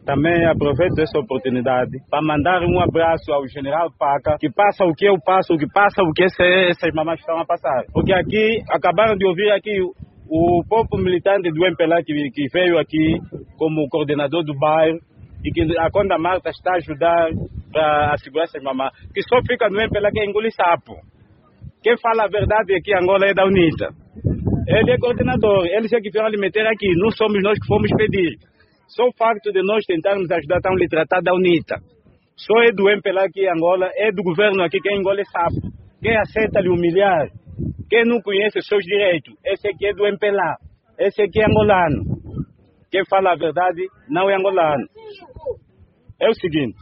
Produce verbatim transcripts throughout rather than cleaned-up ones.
Também aproveito essa oportunidade para mandar um abraço ao general Paca, que passa o que eu passo, o que passa o que essas mamães estão a passar. Porque aqui, acabaram de ouvir aqui o povo militante do M P L A que, que veio aqui como coordenador do bairro e que a Conda Marta está a ajudar para assegurar essas mamães. Que só fica no M P L A que é engolir sapo. Quem fala a verdade é que Angola é da UNITA. Ele é coordenador, eles é que vieram lhe meter aqui, não somos nós que fomos pedir. Só o facto de nós tentarmos ajudar, estão lhe tratar da UNITA. Só é do M P L A aqui em Angola, é do governo aqui quem engole sapo. Quem aceita lhe humilhar, quem não conhece os seus direitos, esse aqui é do M P L A, esse aqui é angolano. Quem fala a verdade não é angolano. É o seguinte,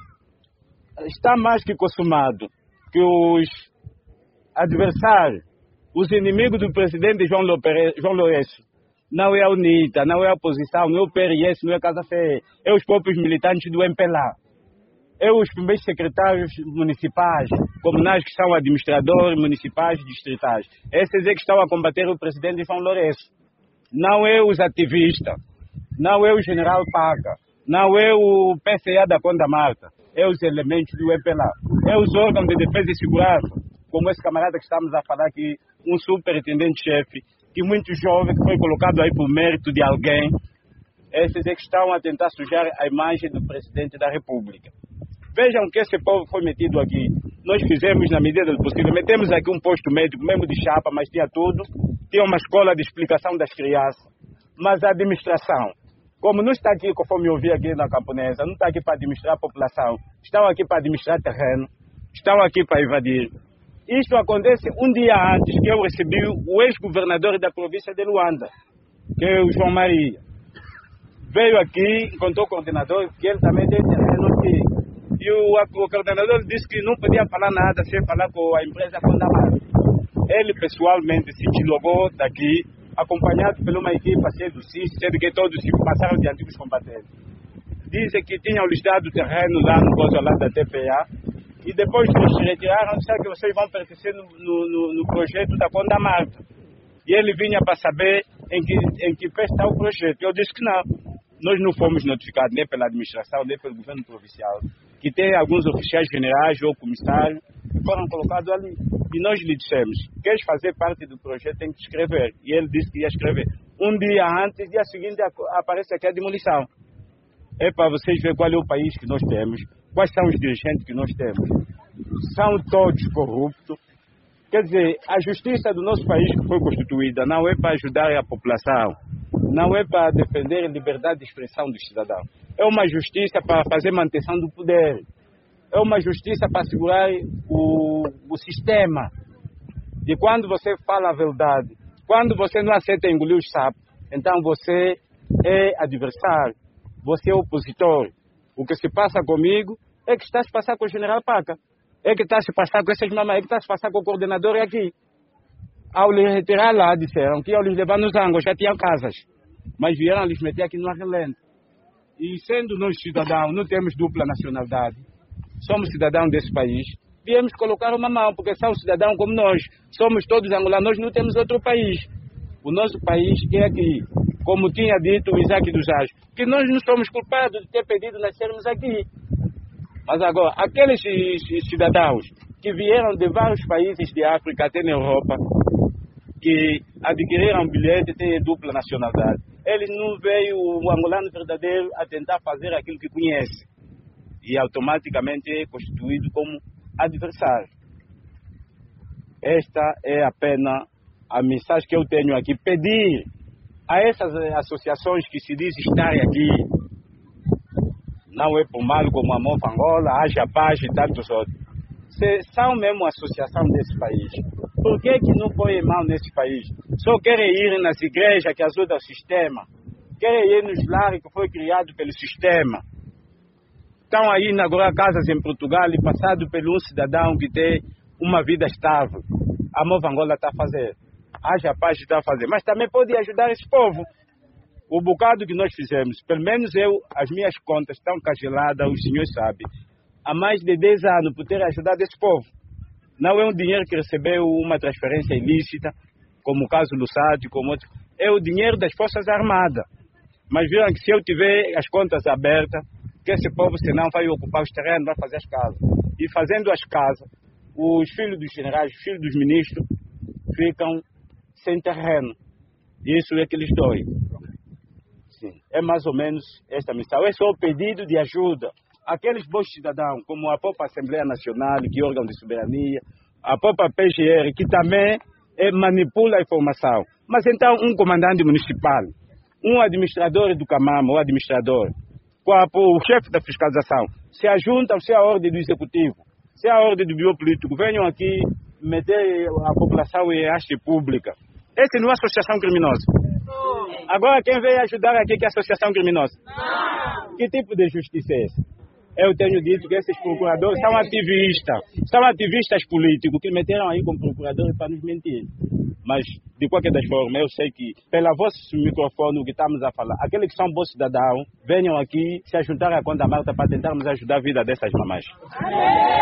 está mais que consumado que os adversários, os inimigos do presidente João Lourenço, não é a UNITA, não é a oposição, não é o P R S, não é a Casa F E, é os próprios militantes do M P L A. É os primeiros secretários municipais, comunais que são administradores municipais e distritais. Esses é que estão a combater o presidente João Lourenço. Não é os ativistas, não é o general Paca, não é o P C A da Conda Marta, é os elementos do M P L A. É os órgãos de defesa e segurança, como esse camarada que estamos a falar aqui, um superintendente-chefe, que muito jovem, que foi colocado aí por mérito de alguém, esses é que estão a tentar sujar a imagem do presidente da República. Vejam que esse povo foi metido aqui. Nós fizemos na medida do possível. Metemos aqui um posto médico, mesmo de chapa, mas tinha tudo. Tinha uma escola de explicação das crianças. Mas a administração, como não está aqui, conforme eu ouvi aqui na Camponesa, não está aqui para administrar a população, estão aqui para administrar terreno, estão aqui para invadir. Isto acontece um dia antes que eu recebi o ex-governador da província de Luanda, que é o João Maria. Veio aqui, encontrou o coordenador, que ele também tem terreno aqui. E o, o coordenador disse que não podia falar nada sem falar com a empresa Conda Marta. Ele pessoalmente se deslogou daqui, acompanhado por uma equipe cheia do C I S, sendo que todos se passaram de antigos combatentes. Dizem que tinham lhes dado terreno lá no consulado da T P A, e depois que se retiraram, disseram que vocês vão pertencer no, no, no projeto da Conda Marta. E ele vinha para saber em que, em que pé está o projeto. Eu disse que não. Nós não fomos notificados nem pela administração, nem pelo governo provincial, que tem alguns oficiais generais ou comissários que foram colocados ali. E nós lhe dissemos, queres fazer parte do projeto, tem que escrever. E ele disse que ia escrever. Um dia antes, dia seguinte, aparece aqui a demolição. É para vocês verem qual é o país que nós temos, quais são os dirigentes que nós temos. São todos corruptos. Quer dizer, a justiça do nosso país que foi constituída não é para ajudar a população, não é para defender a liberdade de expressão dos cidadãos. É uma justiça para fazer manutenção do poder. É uma justiça para assegurar o, o sistema. E quando você fala a verdade, quando você não aceita engolir os sapos, então você é adversário. Você é opositor. O que se passa comigo é que está a se passar com o general Paca. É que está a se passar com essas mamães. É que está a se passar com o coordenador aqui. Ao lhes retirar lá, disseram que ao lhes levar nos ângulos, já tinham casas. Mas vieram lhes meter aqui no Arrelente. E sendo nós cidadãos, não temos dupla nacionalidade. Somos cidadãos desse país. Viemos colocar uma mão, porque são cidadãos como nós. Somos todos angolanos, nós não temos outro país. O nosso país é aqui. Como tinha dito o Isaac dos Anjos, que nós não somos culpados de ter pedido nascermos aqui. Mas agora, aqueles cidadãos que vieram de vários países de África até na Europa, que adquiriram bilhete e têm dupla nacionalidade, eles não veem o angolano verdadeiro a tentar fazer aquilo que conhece. E automaticamente é constituído como adversário. Esta é apenas a mensagem que eu tenho aqui. Pedir a essas associações que se dizem estarem aqui, não é por mal como a Mova Angola, Haja Paz e tantos outros, se são mesmo associação desse país. Por que que não põem mão nesse país? Só querem ir nas igrejas que ajudam o sistema, querem ir nos lares que foi criado pelo sistema. Estão aí inaugurar casas em Portugal e passado por um cidadão que tem uma vida estável. A Mova Angola está a fazer. Haja Paz está a fazer. Mas também pode ajudar esse povo. O bocado que nós fizemos, pelo menos eu, as minhas contas estão congeladas, os senhores sabem, há mais de dez anos por ter ajudado esse povo. Não é um dinheiro que recebeu uma transferência ilícita, como o caso do S A D, como outro. É o dinheiro das Forças Armadas. Mas viram que se eu tiver as contas abertas, que esse povo senão vai ocupar os terrenos, vai fazer as casas. E fazendo as casas, os filhos dos generais, os filhos dos ministros ficam sem terreno. Isso é que lhes dói. Sim. É mais ou menos esta missão. Esse é o pedido de ajuda. Aqueles bons cidadãos, como a própria Assembleia Nacional, que é órgão de soberania, a própria P G R, que também é, manipula a informação. Mas então um comandante municipal, um administrador do Camama, o administrador, com a, o chefe da fiscalização, se ajuntam, se é a ordem do executivo, se é a ordem do biopolítico, venham aqui meter a população em haste pública. Essa não é associação criminosa. Agora quem veio ajudar aqui que é associação criminosa? Não. Que tipo de justiça é essa? Eu tenho dito que esses procuradores são ativistas, são ativistas políticos que meteram aí como procuradores para nos mentir. Mas, de qualquer das formas, eu sei que, pela voz microfone, o que estamos a falar, aqueles que são bons cidadãos, venham aqui se ajuntar à conta Marta para tentarmos ajudar a vida dessas mamães.